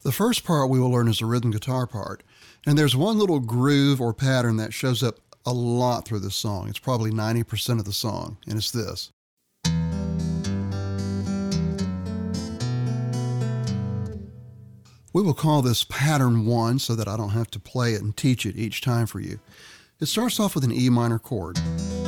The first part we will learn is the rhythm guitar part, and there's one little groove or pattern that shows up a lot through this song. It's probably 90% of the song, and it's this. We will call this pattern 1 so that I don't have to play it and teach it each time for you. It starts off with an E minor chord.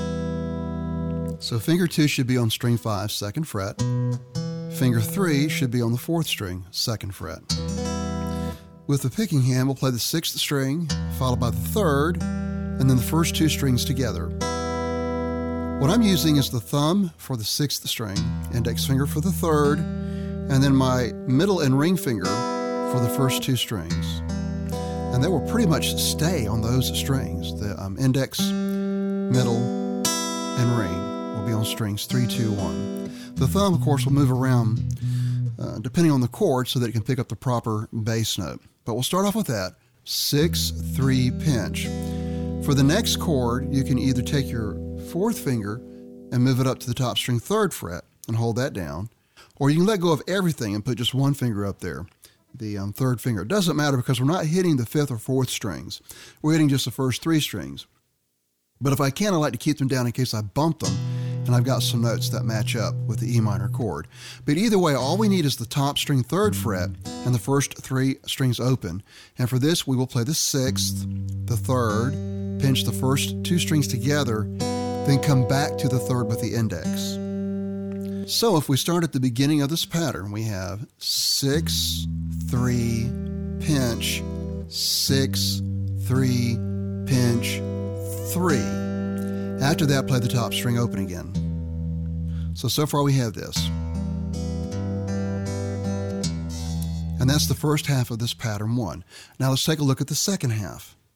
So finger 2 should be on string 5, 2nd fret. Finger 3 should be on the 4th string, 2nd fret. With the picking hand, we'll play the 6th string, followed by the 3rd, and then the first 2 strings together. What I'm using is the thumb for the 6th string, index finger for the 3rd, and then my middle and ring finger for the first 2 strings. And they will pretty much stay on those strings. The index, middle, and ring will be on strings 3, 2, 1. The thumb, of course, will move around depending on the chord so that it can pick up the proper bass note. But we'll start off with that, 6, 3, pinch. For the next chord, you can either take your 4th finger and move it up to the top string 3rd fret and hold that down, or you can let go of everything and put just one finger up there, the 3rd finger. It doesn't matter because we're not hitting the 5th or 4th strings. We're hitting just the first 3 strings. But if I can, I like to keep them down in case I bump them, and I've got some notes that match up with the E minor chord. But either way, all we need is the top string 3rd fret and the first 3 strings open. And for this, we will play the 6th, the 3rd, pinch the first 2 strings together, then come back to the 3rd with the index. So if we start at the beginning of this pattern, we have 6, 3, pinch, 6, 3, pinch, 3. After that, play the top string open again. So far we have this. And that's the first half of this pattern 1. Now let's take a look at the second half.